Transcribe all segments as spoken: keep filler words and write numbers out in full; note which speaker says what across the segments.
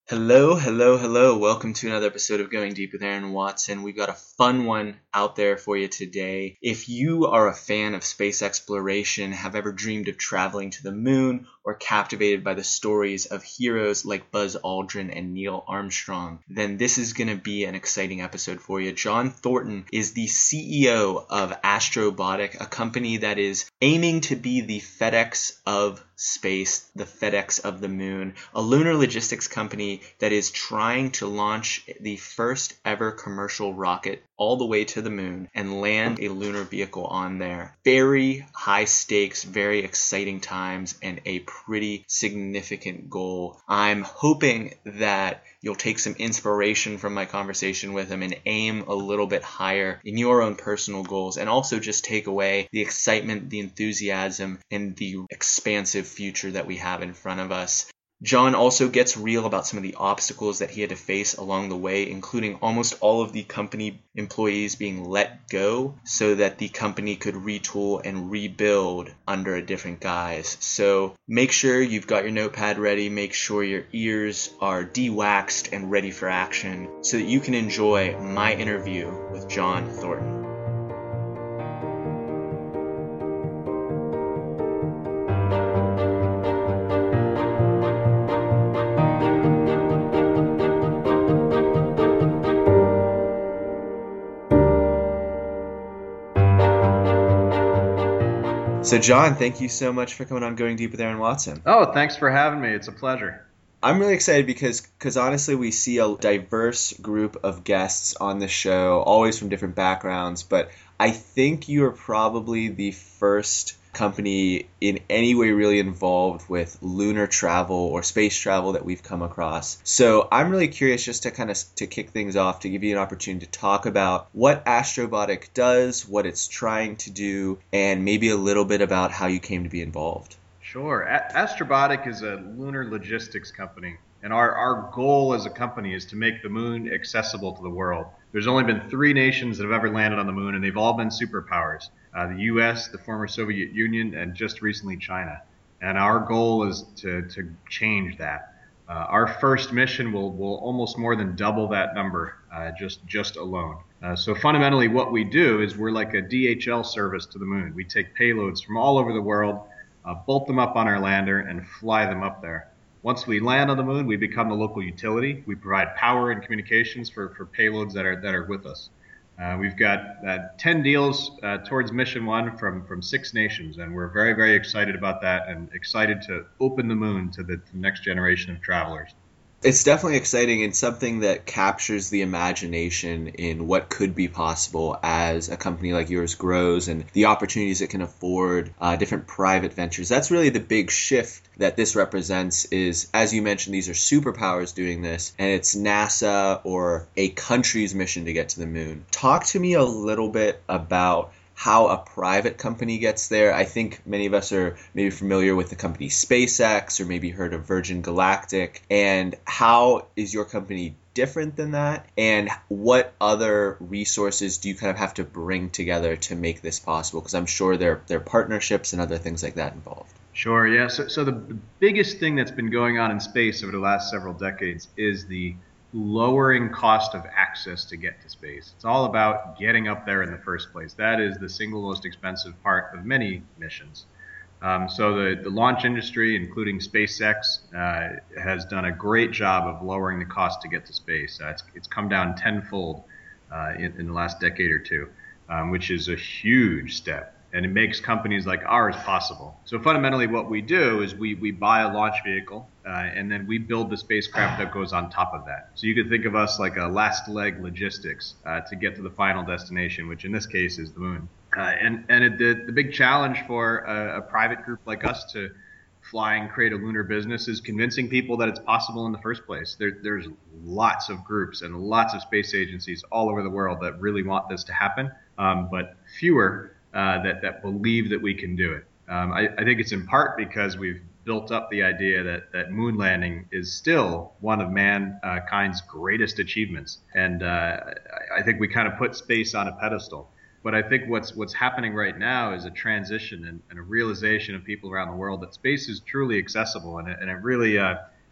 Speaker 1: Hello, hello, hello. Welcome to another episode of Going Deep with Aaron Watson. We've got a fun one out there for you today. If you are a fan of space exploration, have ever dreamed of traveling to the moon, or captivated by the stories of heroes like Buzz Aldrin and Neil Armstrong, then this is going to be an exciting episode for you. John Thornton is the C E O of Astrobotic, a company that is aiming to be the FedEx of space, the FedEx of the moon, a lunar logistics company that is trying to launch the first ever commercial rocket all the way to the moon and land a lunar vehicle on there. Very high stakes, very exciting times, and a pretty significant goal. I'm hoping that you'll take some inspiration from my conversation with him and aim a little bit higher in your own personal goals, and also just take away the excitement, the enthusiasm, and the expansive future that we have in front of us. John also gets real about some of the obstacles that he had to face along the way, including almost all of the company employees being let go so that the company could retool and rebuild under a different guise. So make sure you've got your notepad ready, make sure your ears are de-waxed and ready for action so that you can enjoy my interview with John Thornton. So John, thank you so much for coming on Going Deep with Aaron Watson.
Speaker 2: Oh, thanks for having me. It's a pleasure.
Speaker 1: I'm really excited because because honestly, we see a diverse group of guests on the show, always from different backgrounds, but I think you are probably the first company in any way really involved with lunar travel or space travel that we've come across. So I'm really curious, just to kind of to kick things off, to give you an opportunity to talk about what Astrobotic does, what it's trying to do, and maybe a little bit about how you came to be involved.
Speaker 2: Sure. A- Astrobotic is a lunar logistics company, and our, our goal as a company is to make the moon accessible to the world. There's only been three nations that have ever landed on the moon, and they've all been superpowers. Uh, the U S, the former Soviet Union, and just recently China. And our goal is to, to change that. Uh, our first mission will, will almost more than double that number uh, just, just alone. Uh, so fundamentally what we do is we're like a D H L service to the moon. We take payloads from all over the world, uh, bolt them up on our lander, and fly them up there. Once we land on the moon, we become the local utility. We provide power and communications for, for payloads that are, that are with us. Uh, we've got uh, ten deals uh, towards Mission One from, from six nations, and we're very, very excited about that and excited to open the moon to the, to the next generation of travelers.
Speaker 1: It's definitely exciting and something that captures the imagination in what could be possible as a company like yours grows and the opportunities it can afford, uh, different private ventures. That's really the big shift that this represents is, as you mentioned, these are superpowers doing this, and it's NASA or a country's mission to get to the moon. Talk to me a little bit about how a private company gets there. I think many of us are maybe familiar with the company SpaceX or maybe heard of Virgin Galactic. And how is your company different than that? And what other resources do you kind of have to bring together to make this possible? Because I'm sure there, there are partnerships and other things like that involved.
Speaker 2: Sure, yeah. So, so the biggest thing that's been going on in space over the last several decades is the lowering cost of access to get to space. It's all about getting up there in the first place. That is the single most expensive part of many missions. Um, so the, the launch industry, including SpaceX, uh, has done a great job of lowering the cost to get to space. Uh, it's, it's come down tenfold uh, in, in the last decade or two, um, which is a huge step. And it makes companies like ours possible. So fundamentally what we do is we, we buy a launch vehicle uh, and then we build the spacecraft that goes on top of that. So you could think of us like a last leg logistics uh, to get to the final destination, which in this case is the moon. Uh, and and it, the, the big challenge for a, a private group like us to fly and create a lunar business is convincing people that it's possible in the first place. There, there's lots of groups and lots of space agencies all over the world that really want this to happen, um, but fewer Uh, that, that believe that we can do it. Um, I, I think it's in part because we've built up the idea that, that moon landing is still one of mankind's greatest achievements. And uh, I think we kind of put space on a pedestal. But I think what's what's happening right now is a transition and, and a realization of people around the world that space is truly accessible, and it, and it really uh,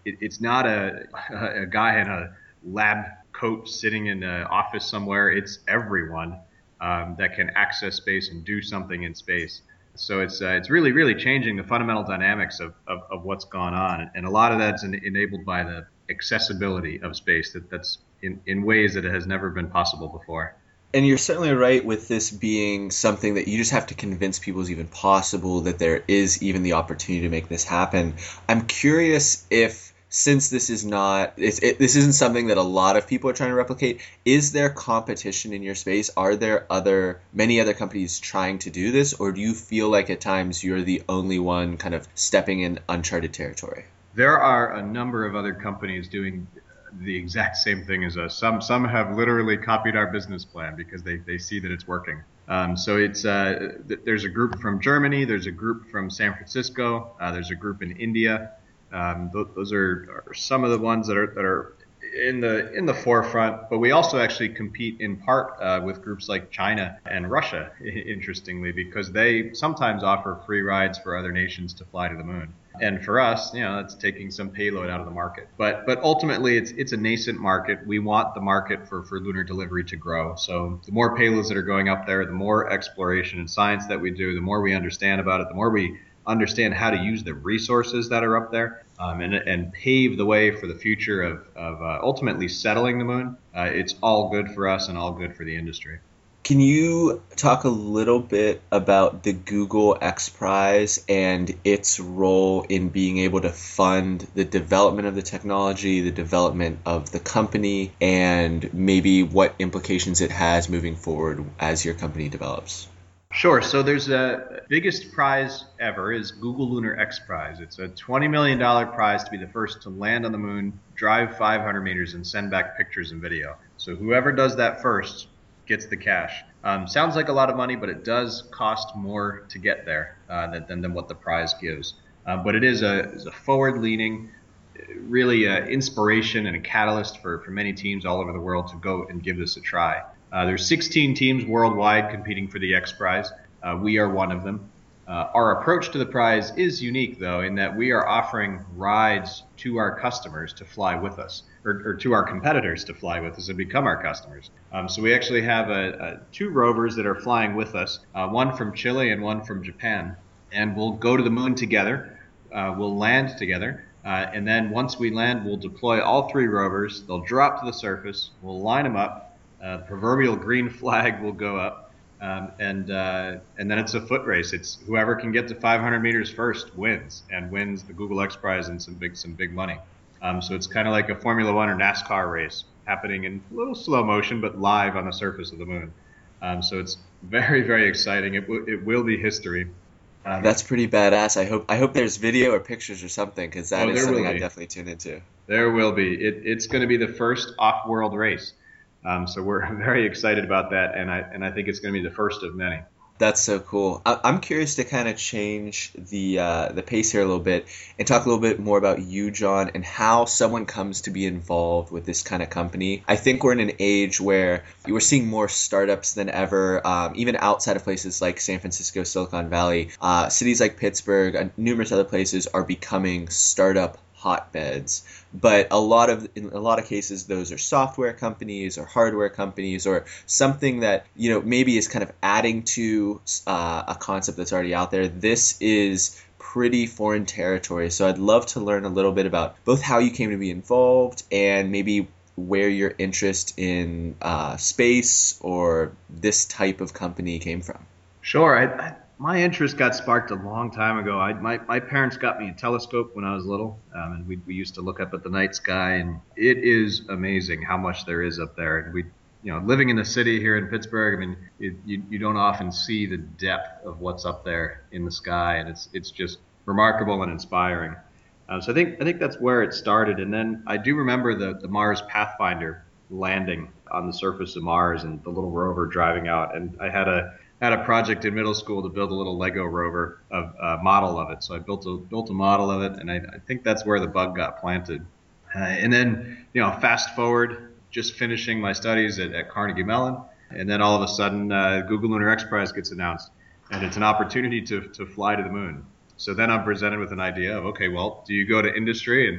Speaker 2: it, it's not a, a guy in a lab coat sitting in an office somewhere. It's everyone um, that can access space and do something in space. So it's uh, it's really, really changing the fundamental dynamics of, of, of what's gone on. And a lot of that's en- enabled by the accessibility of space that, that's in, in ways that it has never been possible before.
Speaker 1: And you're certainly right with this being something that you just have to convince people is even possible, that there is even the opportunity to make this happen. I'm curious if, since this is not, it's, it, this isn't something that a lot of people are trying to replicate, is there competition in your space? Are there other, many other companies trying to do this, or do you feel like at times you're the only one kind of stepping in uncharted territory?
Speaker 2: There are a number of other companies doing the exact same thing as us. Some some have literally copied our business plan because they, they see that it's working. Um, so it's uh, th- there's a group from Germany, there's a group from San Francisco, uh, there's a group in India. Um, th- those are, are some of the ones that are that are in the in the forefront. But we also actually compete in part uh, with groups like China and Russia, interestingly, because they sometimes offer free rides for other nations to fly to the moon. And for us, you know, that's taking some payload out of the market. But but ultimately, it's it's a nascent market. We want the market for, for lunar delivery to grow. So the more payloads that are going up there, the more exploration and science that we do, the more we understand about it, the more we understand how to use the resources that are up there, um, and and pave the way for the future of, of uh, ultimately settling the moon. Uh, it's all good for us and all good for the industry.
Speaker 1: Can you talk a little bit about the Google X Prize and its role in being able to fund the development of the technology, the development of the company, and maybe what implications it has moving forward as your company develops?
Speaker 2: Sure. So there's a biggest prize ever is Google Lunar X Prize. It's a twenty million dollars prize to be the first to land on the moon, drive five hundred meters, and send back pictures and video. So whoever does that first gets the cash. Um, sounds like a lot of money, but it does cost more to get there uh, than, than what the prize gives. Uh, but it is a, is a forward-leaning, really a inspiration and a catalyst for, for many teams all over the world to go and give this a try. Uh, there's sixteen teams worldwide competing for the X Prize. Uh, we are one of them. Uh, our approach to the prize is unique, though, in that we are offering rides to our customers to fly with us, or, or to our competitors to fly with us and become our customers. Um, so we actually have a, a, two rovers that are flying with us, uh, one from Chile and one from Japan, and we'll go to the moon together. Uh, we'll land together, uh, and then once we land, we'll deploy all three rovers. They'll drop to the surface. We'll line them up. Uh, the proverbial green flag will go up. Um, and uh, and then it's a foot race. It's whoever can get to five hundred meters first wins, and wins the Google X Prize and some big some big money. Um, so it's kind of like a Formula One or NASCAR race happening in a little slow motion, but live on the surface of the moon. Um, so it's very very exciting. It w- it will be history.
Speaker 1: Um, That's pretty badass. I hope I hope there's video or pictures or something, because that
Speaker 2: oh,
Speaker 1: is something
Speaker 2: I
Speaker 1: definitely tune into.
Speaker 2: There will be. It, it's going to be the first off-world race. Um, so we're very excited about that, and I and I think it's going to be the first of many.
Speaker 1: That's so cool. I, I'm curious to kind of change the uh, the pace here a little bit and talk a little bit more about you, John, and how someone comes to be involved with this kind of company. I think we're in an age where we're seeing more startups than ever, um, even outside of places like San Francisco, Silicon Valley. Uh, cities like Pittsburgh and numerous other places are becoming startup hotbeds, but a lot of in a lot of cases those are software companies or hardware companies or something that, you know, maybe is kind of adding to uh, a concept that's already out there. This is pretty foreign territory, so I'd love to learn a little bit about both how you came to be involved and maybe where your interest in uh, space or this type of company came from.
Speaker 2: Sure. I, I My interest got sparked a long time ago. I, my, my parents got me a telescope when I was little, um, and we, we used to look up at the night sky, and it is amazing how much there is up there. And we, you know, living in the city here in Pittsburgh, I mean, it, you, you don't often see the depth of what's up there in the sky, and it's it's just remarkable and inspiring. Um, so I think I think that's where it started. And then I do remember the, the Mars Pathfinder landing on the surface of Mars and the little rover driving out, and I had a had a project in middle school to build a little Lego rover of a model of it. So I built a built a model of it, and I, I think that's where the bug got planted. Uh, and then, you know, fast forward, just finishing my studies at, at Carnegie Mellon, and then all of a sudden, uh, Google Lunar X Prize gets announced, and it's an opportunity to to fly to the moon. So then I'm presented with an idea of, okay, well, do you go to industry and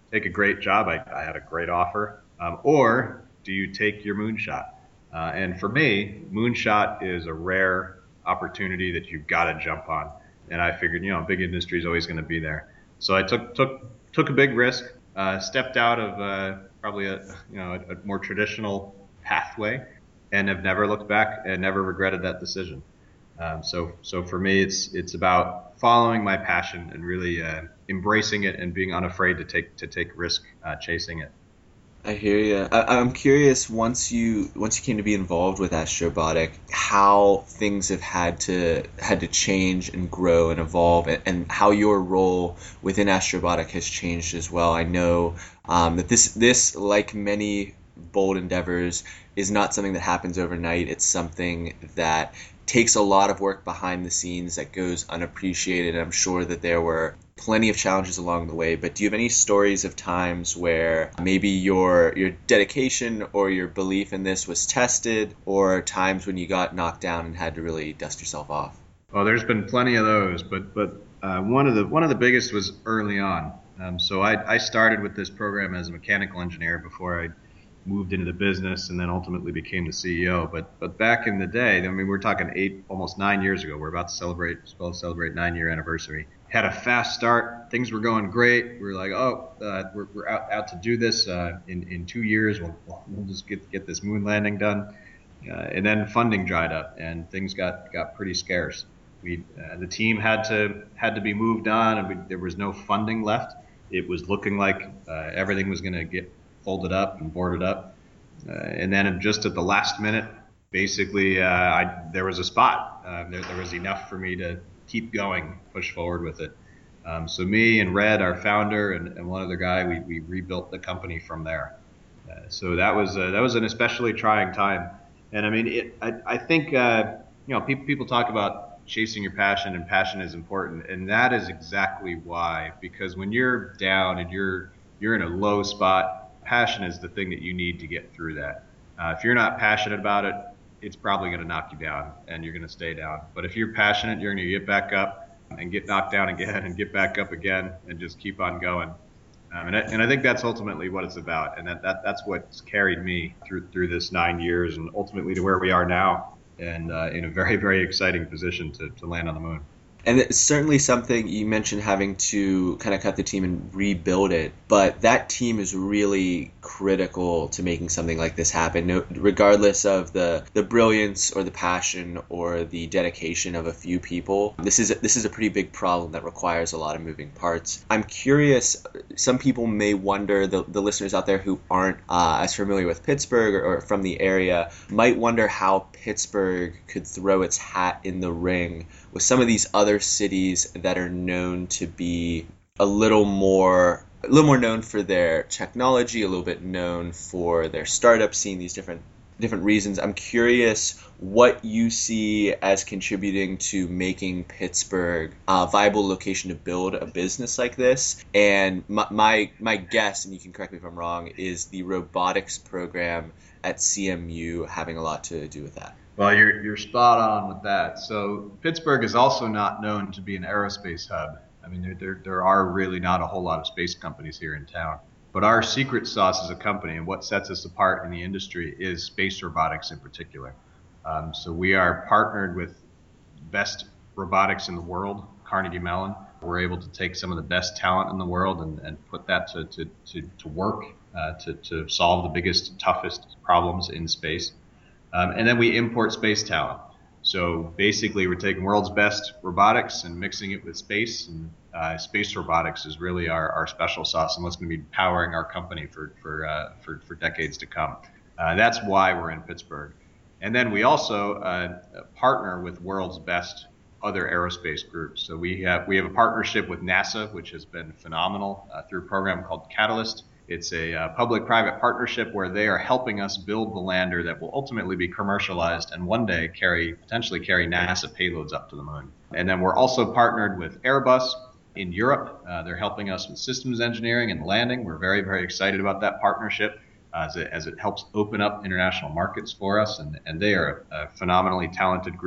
Speaker 2: take a great job? I, I had a great offer. Um, or do you take your moonshot? Uh, and for me, moonshot is a rare opportunity that you've got to jump on. And I figured, you know, big industry is always going to be there. So I took took took a big risk, uh, stepped out of uh, probably a you know a, a more traditional pathway, and have never looked back and never regretted that decision. Um, so so for me, it's it's about following my passion and really uh, embracing it and being unafraid to take to take risk uh, chasing it.
Speaker 1: I hear you. I, I'm curious, once you once you came to be involved with Astrobotic, how things have had to had to change and grow and evolve, and, and how your role within Astrobotic has changed as well. I know um, that this this like many bold endeavors is not something that happens overnight. It's something that takes a lot of work behind the scenes that goes unappreciated. I'm sure that there were plenty of challenges along the way, but do you have any stories of times where maybe your your dedication or your belief in this was tested, or times when you got knocked down and had to really dust yourself off?
Speaker 2: Well, there's been plenty of those, but but uh, one of the one of the biggest was early on. Um, so I, I started with this program as a mechanical engineer before I moved into the business and then ultimately became the C E O. But but back in the day, I mean, we're talking eight, almost nine years ago. We're about to celebrate, supposed to celebrate nine year anniversary. Had a fast start. Things were going great. We were like, oh, uh, we're, we're out, out to do this uh, in in two years. We'll we'll just get get this moon landing done. Uh, and then funding dried up and things got got pretty scarce. We uh, the team had to had to be moved on, and we, there was no funding left. It was looking like uh, everything was going to get folded up and boarded up. Uh, and then just at the last minute, basically, uh, I, there was a spot. Uh, there, there was enough for me to keep going, push forward with it. Um, so me and Red, our founder, and, and one other guy, we, we rebuilt the company from there. Uh, so that was uh, that was an especially trying time. And I mean, it, I, I think uh, you know people people talk about chasing your passion, and passion is important, and that is exactly why. Because when you're down and you're you're in a low spot, passion is the thing that you need to get through that. Uh, if you're not passionate about it, it's probably going to knock you down, and you're going to stay down. But if you're passionate, you're going to get back up and get knocked down again, and get back up again, and just keep on going. Um, and, I, and I think that's ultimately what it's about, and that, that that's what's carried me through through this nine years, and ultimately to where we are now, and uh, in a very, very exciting position to, to land on the moon.
Speaker 1: And it's certainly something you mentioned, having to kind of cut the team and rebuild it. But that team is really critical to making something like this happen, no, regardless of the, the brilliance or the passion or the dedication of a few people. This is a, this is a pretty big problem that requires a lot of moving parts. I'm curious, some people may wonder, the, the listeners out there who aren't uh, as familiar with Pittsburgh or, or from the area, might wonder how Pittsburgh could throw its hat in the ring with some of these other cities that are known to be a little more a little more known for their technology, a little bit known for their startup scene, these different different reasons. I'm curious what you see as contributing to making Pittsburgh a viable location to build a business like this. And my my, my guess, and you can correct me if I'm wrong, is the robotics program at C M U having a lot to do with that.
Speaker 2: Well, you're you're spot on with that. So Pittsburgh is also not known to be an aerospace hub. I mean, there, there there are really not a whole lot of space companies here in town. But our secret sauce as a company, and what sets us apart in the industry, is space robotics in particular. Um, so we are partnered with best robotics in the world, Carnegie Mellon. We're able to take some of the best talent in the world and, and put that to to to, to work uh, to to solve the biggest, toughest problems in space. Um, and then we import space talent. So basically, we're taking world's best robotics and mixing it with space. And uh, space robotics is really our, our special sauce, and what's going to be powering our company for for uh, for, for decades to come. Uh, that's why we're in Pittsburgh. And then we also uh, partner with world's best other aerospace groups. So we have we have a partnership with NASA, which has been phenomenal uh, through a program called Catalyst. It's a uh, public-private partnership where they are helping us build the lander that will ultimately be commercialized and one day carry, potentially carry NASA payloads up to the moon. And then we're also partnered with Airbus in Europe. Uh, they're helping us with systems engineering and landing. We're very, very excited about that partnership uh, as, it, as it helps open up international markets for us. And, and they are a, a phenomenally talented group.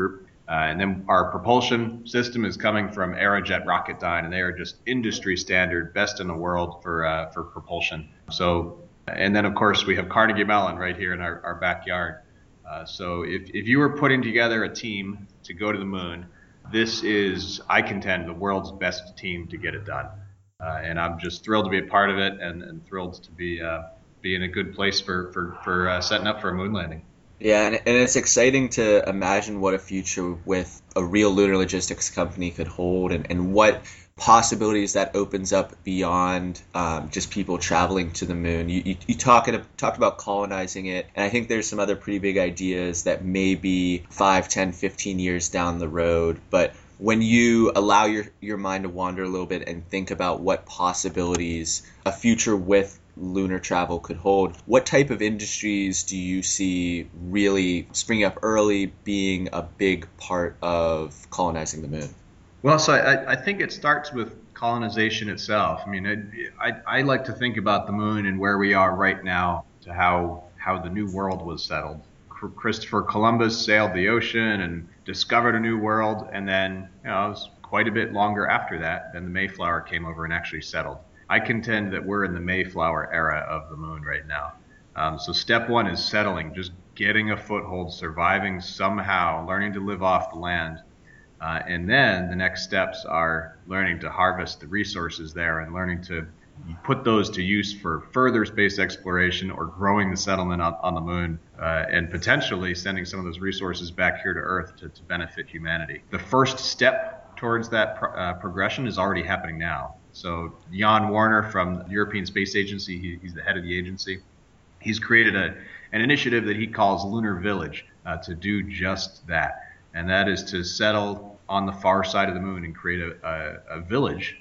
Speaker 2: Uh, and then our propulsion system is coming from Aerojet Rocketdyne, and they are just industry standard, best in the world for uh, for propulsion. So, and then of course we have Carnegie Mellon right here in our, our backyard. Uh, so if, if you were putting together a team to go to the moon, this is, I contend, the world's best team to get it done. Uh, and I'm just thrilled to be a part of it, and, and thrilled to be uh, be in a good place for for for uh, setting up for a moon landing.
Speaker 1: Yeah, and, and it's exciting to imagine what a future with a real lunar logistics company could hold, and, and what possibilities that opens up beyond um, just people traveling to the moon. You, you, you talk, talked about colonizing it, and I think there's some other pretty big ideas that may be five, ten, fifteen years down the road. But when you allow your, your mind to wander a little bit and think about what possibilities a future with lunar travel could hold, what type of industries do you see really springing up early, being a big part of colonizing the moon?
Speaker 2: Well, so I, I think it starts with colonization itself. I mean, I, I, I like to think about the moon and where we are right now to how how the new world was settled. Christopher Columbus sailed the ocean and discovered a new world, and then, you know, it was quite a bit longer after that, then the Mayflower came over and actually settled. I contend that we're in the Mayflower era of the moon right now. Um, so step one is settling, just getting a foothold, surviving somehow, learning to live off the land. Uh, and then the next steps are learning to harvest the resources there and learning to put those to use for further space exploration or growing the settlement on, on the moon, uh, and potentially sending some of those resources back here to Earth to, to benefit humanity. The first step towards that pro- uh, progression is already happening now. So Jan Warner from the European Space Agency, he, he's the head of the agency. He's created a, an initiative that he calls Lunar Village uh, to do just that. And that is to settle on the far side of the moon and create a, a, a village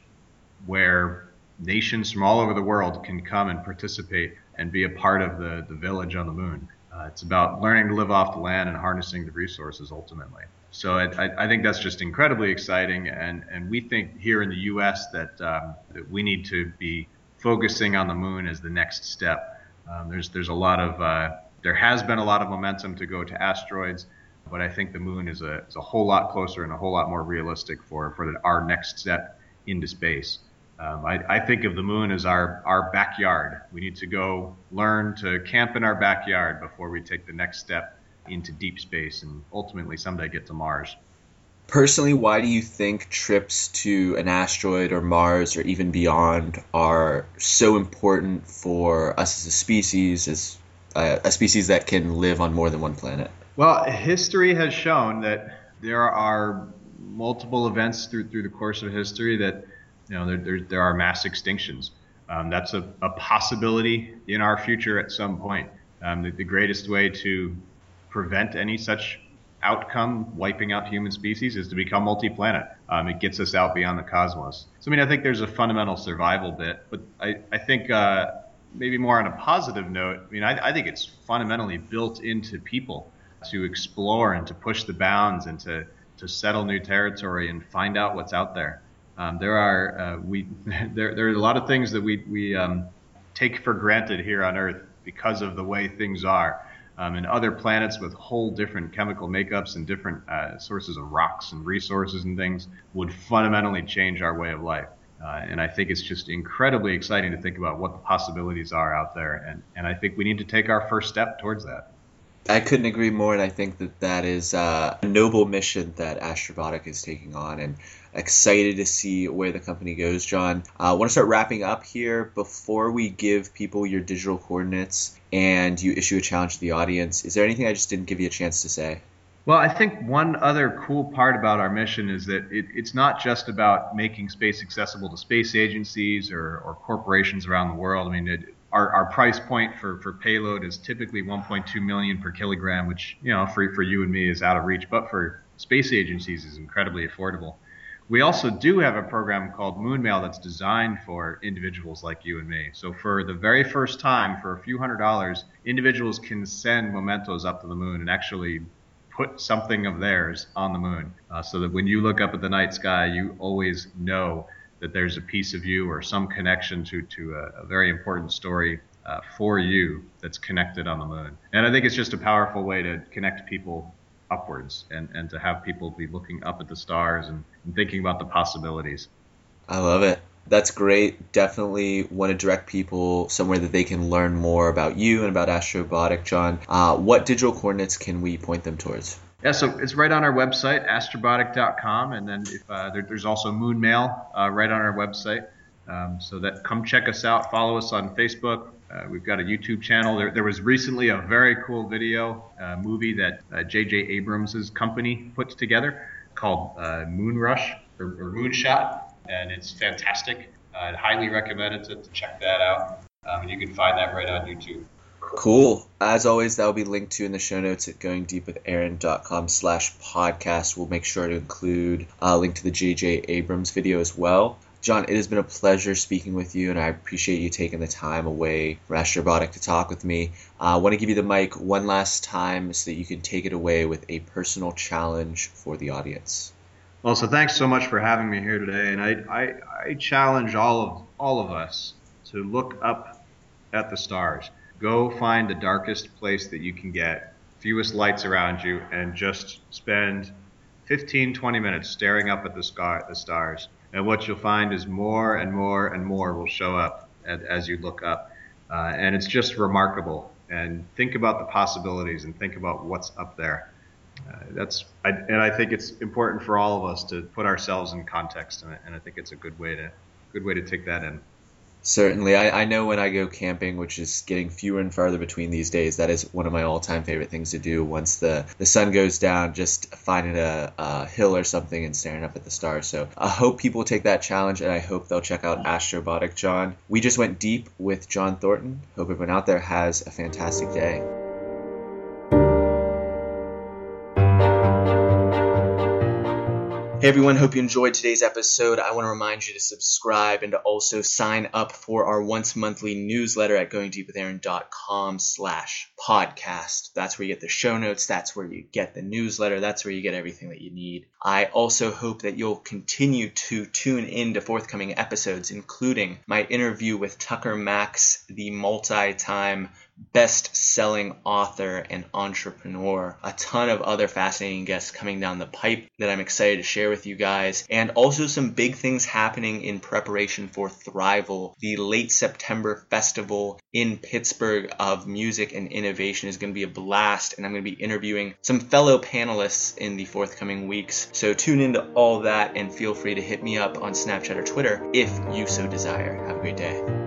Speaker 2: where nations from all over the world can come and participate and be a part of the, the village on the moon. Uh, it's about learning to live off the land and harnessing the resources ultimately. So I, I think that's just incredibly exciting, and, and we think here in the U S that, um, that we need to be focusing on the moon as the next step. Um, there's there's a lot of uh, there has been a lot of momentum to go to asteroids, but I think the moon is a is a whole lot closer and a whole lot more realistic for for the, our next step into space. Um, I, I think of the moon as our, our backyard. We need to go learn to camp in our backyard before we take the next step into deep space and ultimately someday get to Mars.
Speaker 1: Personally, why do you think trips to an asteroid or Mars or even beyond are so important for us as a species, as a, a species that can live on more than one planet?
Speaker 2: Well, history has shown that there are multiple events through through the course of history that, you know, there there, there are mass extinctions. Um, that's a, a possibility in our future at some point. Um, the, the greatest way to prevent any such outcome, wiping out human species, is to become multi-planet. Um, it gets us out beyond the cosmos. So, I mean, I think there's a fundamental survival bit, but I, I think uh, maybe more on a positive note, I mean, I, I think it's fundamentally built into people to explore and to push the bounds and to, to settle new territory and find out what's out there. Um, there are uh, we there there are a lot of things that we we um, take for granted here on Earth because of the way things are. Um, and other planets with whole different chemical makeups and different uh, sources of rocks and resources and things would fundamentally change our way of life. Uh, and I think it's just incredibly exciting to think about what the possibilities are out there. And, and I think we need to take our first step towards that.
Speaker 1: I couldn't agree more, and I think that that is uh, a noble mission that Astrobotic is taking on, and excited to see where the company goes, John. I uh, want to start wrapping up here. Before we give people your digital coordinates and you issue a challenge to the audience, is there anything I just didn't give you a chance to say?
Speaker 2: Well, I think one other cool part about our mission is that it, it's not just about making space accessible to space agencies or, or corporations around the world. I mean, it, Our, our price point for, for payload is typically one point two million dollars per kilogram, which, you know, for, for you and me is out of reach, but for space agencies is incredibly affordable. We also do have a program called Moonmail that's designed for individuals like you and me. So for the very first time, for a few hundred dollars, individuals can send mementos up to the moon and actually put something of theirs on the moon, uh, so that when you look up at the night sky, you always know that there's a piece of you or some connection to, to a, a very important story uh, for you that's connected on the moon. And I think it's just a powerful way to connect people upwards and, and to have people be looking up at the stars and, and thinking about the possibilities.
Speaker 1: I love it. That's great. Definitely want to direct people somewhere that they can learn more about you and about Astrobotic, John. Uh, what digital coordinates can we point them towards?
Speaker 2: Yeah, so it's right on our website, astrobotic dot com, and then if uh, there, there's also Moon Mail uh, right on our website. Um, so that come check us out, follow us on Facebook. Uh, we've got a YouTube channel. There, there was recently a very cool video uh, movie that uh, J J Abrams' company put together called uh, Moon Rush or, or Moonshot, and it's fantastic. I'd highly recommend it to, to check that out, um, and you can find that right on YouTube.
Speaker 1: Cool. As always, that will be linked to in the show notes at goingdeepwithaaron.com slash podcast. We'll make sure to include a link to the J J Abrams video as well. John, it has been a pleasure speaking with you, and I appreciate you taking the time away from Astrobotic to talk with me. I uh, want to give you the mic one last time so that you can take it away with a personal challenge for the audience.
Speaker 2: Well, so thanks so much for having me here today, and I, I, I challenge all of all of us to look up at the stars. Go find the darkest place that you can get, fewest lights around you, and just spend fifteen, twenty minutes staring up at the sky, the stars. And what you'll find is more and more and more will show up as, as you look up. Uh, and it's just remarkable. And think about the possibilities and think about what's up there. Uh, that's I, and I think it's important for all of us to put ourselves in context, and, and I think it's a good way to good way to take that in.
Speaker 1: Certainly. I, I know when I go camping, which is getting fewer and farther between these days, that is one of my all-time favorite things to do. Once the, the sun goes down, just finding a, a hill or something and staring up at the stars. So I hope people take that challenge, and I hope they'll check out Astrobotic, John. We just went deep with John Thornton. Hope everyone out there has a fantastic day. Hey everyone, hope you enjoyed today's episode. I want to remind you to subscribe and to also sign up for our once monthly newsletter at goingdeepwithaaron.com slash podcast. That's where you get the show notes. That's where you get the newsletter. That's where you get everything that you need. I also hope that you'll continue to tune in to forthcoming episodes, including my interview with Tucker Max, the multi-time best-selling author and entrepreneur. A ton of other fascinating guests coming down the pipe that I'm excited to share with you guys, and also some big things happening in preparation for Thrival. The late September festival in Pittsburgh of music and innovation is going to be a blast, and I'm going to be interviewing some fellow panelists in the forthcoming weeks. So tune into all that and feel free to hit me up on Snapchat or Twitter if you so desire. Have a great day.